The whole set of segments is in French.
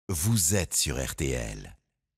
Vous êtes sur RTL.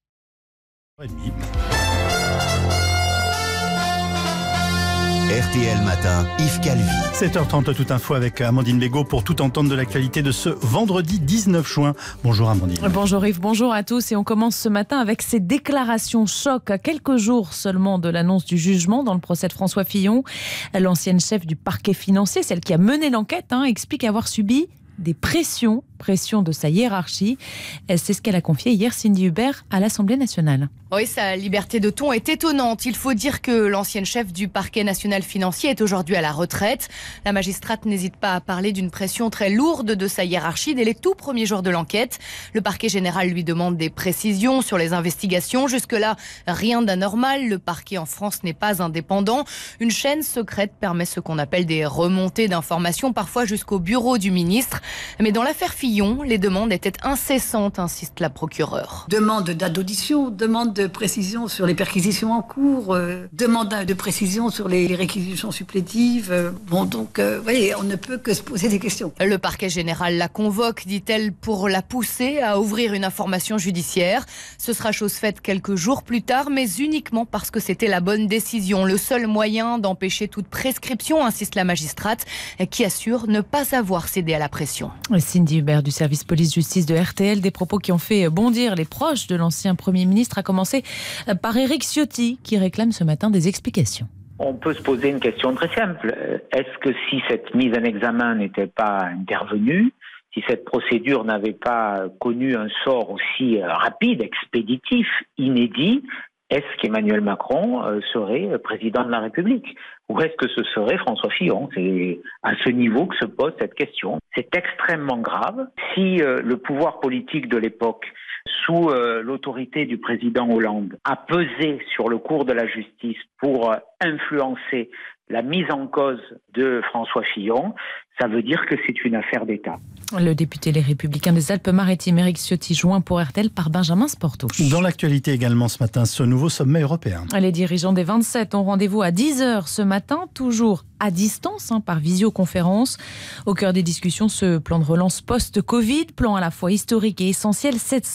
RTL Matin, Yves Calvi. 7h30, toute info avec Amandine Bégaud pour tout entendre de l'actualité de ce vendredi 19 juin. Bonjour Amandine. Bonjour Yves, bonjour à tous. Et on commence ce matin avec ces déclarations choc à quelques jours seulement de l'annonce du jugement dans le procès de François Fillon. L'ancienne chef du parquet financier, celle qui a mené l'enquête, explique avoir subi des pressions de sa hiérarchie. C'est ce qu'elle a confié hier Cindy Hubert à l'Assemblée nationale. Oui, sa liberté de ton est étonnante. Il faut dire que l'ancienne chef du parquet national financier est aujourd'hui à la retraite. La magistrate n'hésite pas à parler d'une pression très lourde de sa hiérarchie dès les tout premiers jours de l'enquête. Le parquet général lui demande des précisions sur les investigations. Jusque-là, rien d'anormal. Le parquet en France n'est pas indépendant. Une chaîne secrète permet ce qu'on appelle des remontées d'informations, parfois jusqu'au bureau du ministre. Mais dans l'affaire Fillon, les demandes étaient incessantes, insiste la procureure. Demande d'audition, demande de précision sur les perquisitions en cours, demande de précision sur les réquisitions supplétives. Vous voyez, on ne peut que se poser des questions. Le parquet général la convoque, dit-elle, pour la pousser à ouvrir une information judiciaire. Ce sera chose faite quelques jours plus tard, mais uniquement parce que c'était la bonne décision. Le seul moyen d'empêcher toute prescription, insiste la magistrate, qui assure ne pas avoir cédé à la pression. Cindy Hubert du service police-justice de RTL, des propos qui ont fait bondir les proches de l'ancien Premier ministre, a commencé par Éric Ciotti qui réclame ce matin des explications. On peut se poser une question très simple. Est-ce que si cette mise en examen n'était pas intervenue, si cette procédure n'avait pas connu un sort aussi rapide, expéditif, inédit, est-ce qu'Emmanuel Macron serait président de la République ? Ou est-ce que ce serait François Fillon ? C'est à ce niveau que se pose cette question. C'est extrêmement grave. Si le pouvoir politique de l'époque, sous l'autorité du président Hollande, a pesé sur le cours de la justice pour influencer la mise en cause de François Fillon, ça veut dire que c'est une affaire d'État. Le député Les Républicains des Alpes-Maritimes, Éric Ciotti, joint pour RTL par Benjamin Sportouche. Dans l'actualité également ce matin, ce nouveau sommet européen. Les dirigeants des 27 ont rendez-vous à 10h ce matin, toujours à distance, par visioconférence. Au cœur des discussions, ce plan de relance post-Covid, plan à la fois historique et essentiel,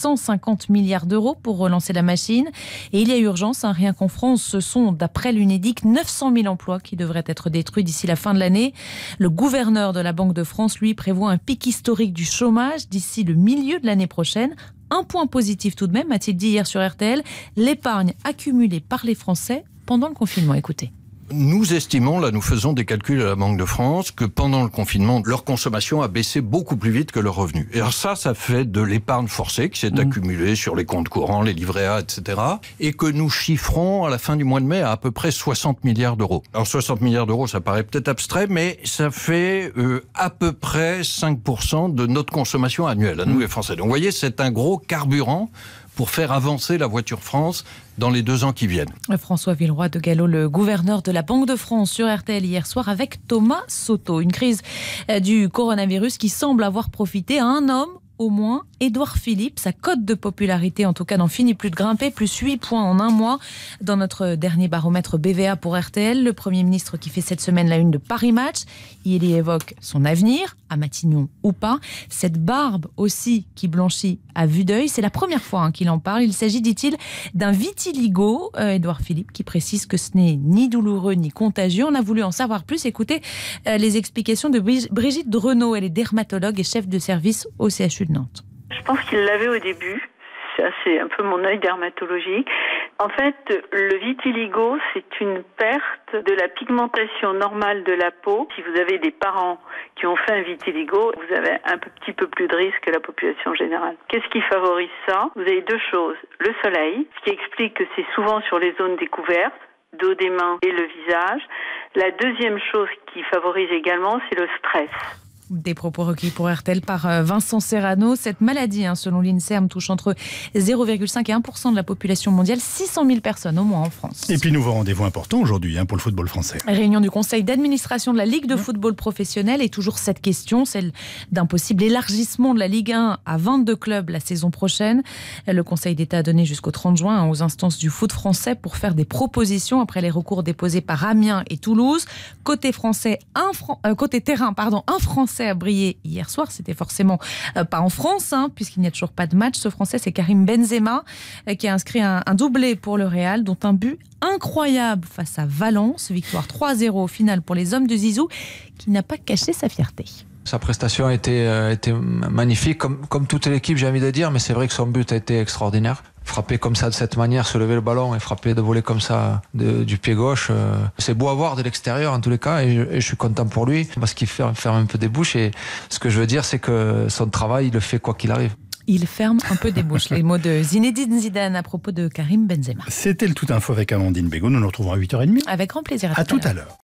750 milliards d'euros pour relancer la machine. Et il y a urgence, rien qu'en France, ce sont, d'après l'Unédic, 900 000 emplois qui devraient être détruits d'ici la fin de l'année. Le gouverneur de la Banque de France, lui, prévoit un pic historique du chômage d'ici le milieu de l'année prochaine. Un point positif tout de même, a-t-il dit hier sur RTL, l'épargne accumulée par les Français pendant le confinement. Écoutez. Nous estimons, là nous faisons des calculs à la Banque de France, que pendant le confinement, leur consommation a baissé beaucoup plus vite que leurs revenus. Et alors ça fait de l'épargne forcée qui s'est accumulée sur les comptes courants, les livrets A, etc. Et que nous chiffrons à la fin du mois de mai à peu près 60 milliards d'euros. Alors 60 milliards d'euros, ça paraît peut-être abstrait, mais ça fait à peu près 5% de notre consommation annuelle, à nous les Français. Donc vous voyez, c'est un gros carburant pour faire avancer la voiture France dans les 2 ans qui viennent. François Villeroy de Galhau, le gouverneur de la Banque de France sur RTL hier soir avec Thomas Soto. Une crise du coronavirus qui semble avoir profité à un homme au moins, Édouard Philippe. Sa cote de popularité, en tout cas, n'en finit plus de grimper, plus 8 points en un mois. Dans notre dernier baromètre BVA pour RTL, le Premier ministre qui fait cette semaine la une de Paris Match, il y évoque son avenir, à Matignon ou pas. Cette barbe aussi qui blanchit à vue d'œil, c'est la première fois qu'il en parle. Il s'agit, dit-il, d'un vitiligo. Édouard Philippe qui précise que ce n'est ni douloureux ni contagieux. On a voulu en savoir plus. Écoutez les explications de Brigitte Dreneau. Elle est dermatologue et chef de service au CHU de Nantes. Je pense qu'il l'avait au début. Ça, c'est un peu mon œil dermatologique. En fait, le vitiligo, c'est une perte de la pigmentation normale de la peau. Si vous avez des parents qui ont fait un vitiligo, vous avez un petit peu plus de risque que la population générale. Qu'est-ce qui favorise ça ? Vous avez 2 choses. Le soleil, ce qui explique que c'est souvent sur les zones découvertes, dos des mains et le visage. La deuxième chose qui favorise également, c'est le stress. Des propos recueillis pour RTL par Vincent Serrano. Cette maladie, selon l'INSERM, touche entre 0,5 et 1% de la population mondiale, 600 000 personnes au moins en France. Et puis nouveau rendez-vous important aujourd'hui pour le football français. Réunion du conseil d'administration de la Ligue de football professionnel et toujours cette question, celle d'un possible élargissement de la Ligue 1 à 22 clubs la saison prochaine. Le Conseil d'État a donné jusqu'au 30 juin aux instances du foot français pour faire des propositions après les recours déposés par Amiens et Toulouse. Côté terrain, un Français Français a brillé hier soir. C'était forcément pas en France, puisqu'il n'y a toujours pas de match. Ce Français, c'est Karim Benzema, qui a inscrit un doublé pour le Real, dont un but incroyable face à Valence. Victoire 3-0 au final pour les hommes de Zizou, qui n'a pas caché sa fierté. Sa prestation a été magnifique, comme toute l'équipe, j'ai envie de dire, mais c'est vrai que son but a été extraordinaire. Frapper comme ça, de cette manière, se lever le ballon et frapper de voler comme ça du pied gauche, c'est beau à voir de l'extérieur en tous les cas, et je suis content pour lui, parce qu'il ferme un peu des bouches, et ce que je veux dire, c'est que son travail, il le fait quoi qu'il arrive. Il ferme un peu des bouches. Les mots de Zinedine Zidane à propos de Karim Benzema. C'était le Tout Info avec Amandine Bégaud. Nous nous retrouvons à 8h30. Avec grand plaisir. À tout à l'heure.